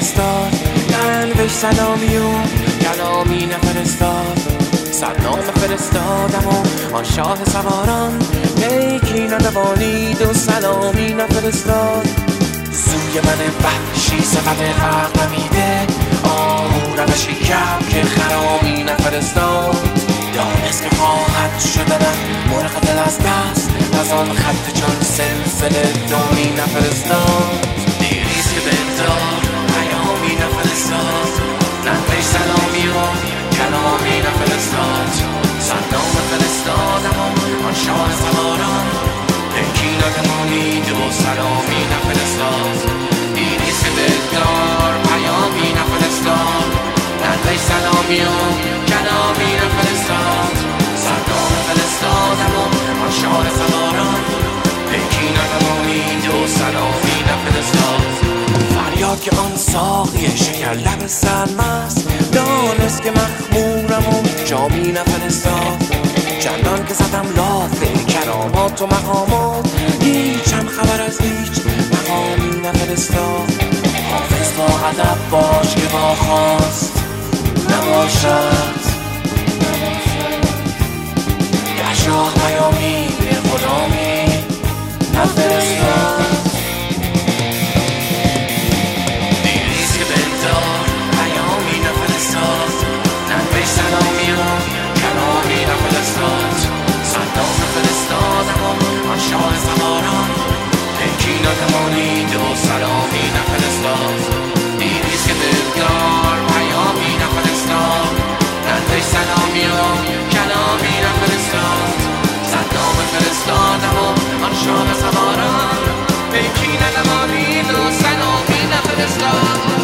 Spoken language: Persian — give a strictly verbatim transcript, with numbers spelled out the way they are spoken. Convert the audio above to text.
نفرستاد، ننوشت سلامی و کلامی نفرستاد. سلام فرستادم و آن شاه سواران نیکی ندوانید و سلامی نفرستاد. سوی من وحشی صفت حق نمیده، آهو روشی کم که خرامی نفرستاد. دانست که خواهد شدنم مرغ دل از دست، از آن خط چون سلسله دامی نفرستاد. دیریست که دلدار پیامی نفرستاد، ننوشت سلامی و کلامی نفرستاد. سلام فرستادم و آن شاه سواران نیکی ندوانید و سلامی نفرستاد. دیریست که دلدار پیامی نفرستاد، ننوشت سلامی و کلامی نفرستاد. سلام فرستادم و آن شاه سواران نیکی ندوانید و سلامی نفرستاد. فریاد که آن ساقی شکر لب سرمست، دانست که مخمورم و جامی نفرستاد. چندان که زدم لاف کرامات و مقامات، هیچم خبر از هیچ مقامی نفرستاد. حافظ با ادب باش که با خواست نباشد، گشاه پیامی غلامی نفرستاد. دیریست که دلدار پیامی نفرستاد، ننوشت سلامی و کلامی نفرستاد. سلام فرستادم و آن شاه سواران نیکی ندوانید و سلامی نفرستاد. دیریست که دلدار پیامی نفرستاد، ننوشت سلامی و کلامی نفرستاد. سلام فرستادم و آن شاه سواران نیکی ندوانید و سلامی نفرستاد.